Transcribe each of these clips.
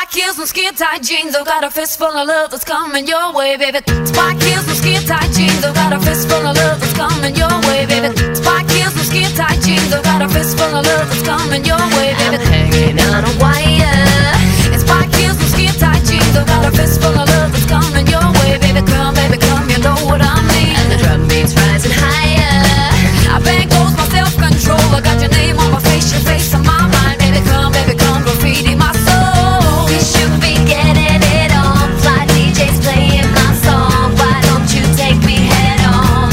Spike heels and skin-tight jeans. I've got a fistful of love that's coming your way, baby. Spike heels and skin-tight jeans. I've got a fistful of love that's coming your way, baby. Spike heels and skin-tight jeans. I've got a fistful of love that's coming your way, baby. I'm hanging on a wire. It's spike heels and skin-tight jeans. I've got a fistful of love that's coming your way, baby. Baby, come, you know what I mean. And the drum beats rising higher. I bang goes my self-control. I got your name on my face, your face on my mind. Baby, come, graffiti my soul. We should be getting it on. Fly DJs playing my song. Why don't you take me head on?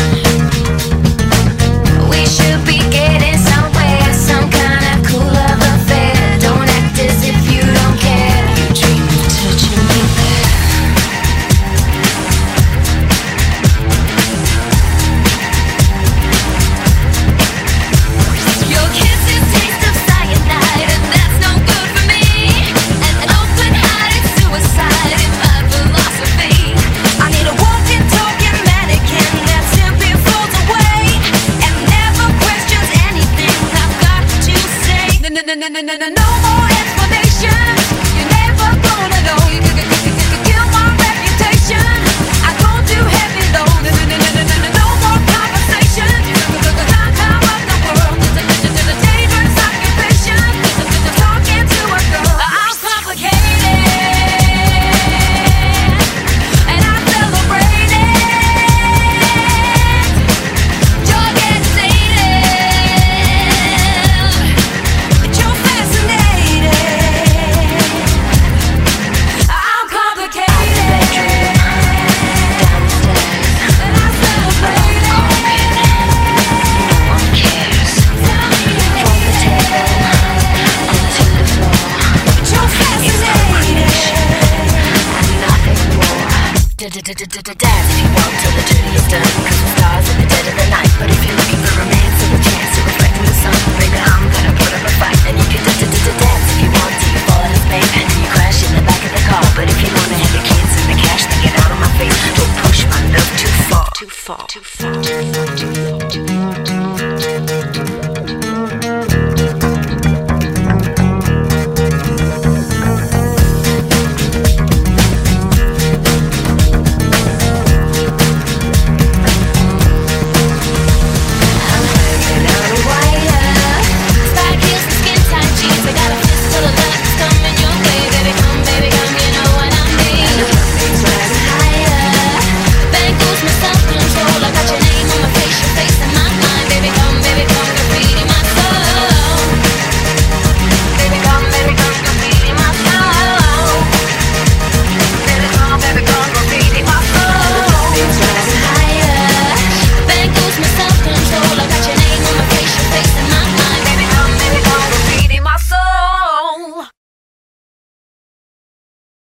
We should be getting somewhere, some kind of cool love affair. Don't act as if you don't care. You dream of touching me there. Your kisses taste of cyanide, and that's no good for me. An open-hearted suicide is my philosophy. I need a walking, talking mannequin that simply floats away and never questions anything I've got to say. No more explanations. You're never gonna know. You could kill my reputation. I don't do heavy load. No more conversation. Time of the world. The dangerous occupation. Talking to a girl. I'm complicated, and I celebrate it. You're getting sated, but you're fascinated. I'm complicated, and I celebrate it. No one cares. From the table onto the floor. But you're fascinated. And nothing more. Dance if you want till the duty is done. Cause the stars in the dead of the night. But if you're looking for romance or a chance to reflect in the sun, baby, I'm gonna put up a fight. And you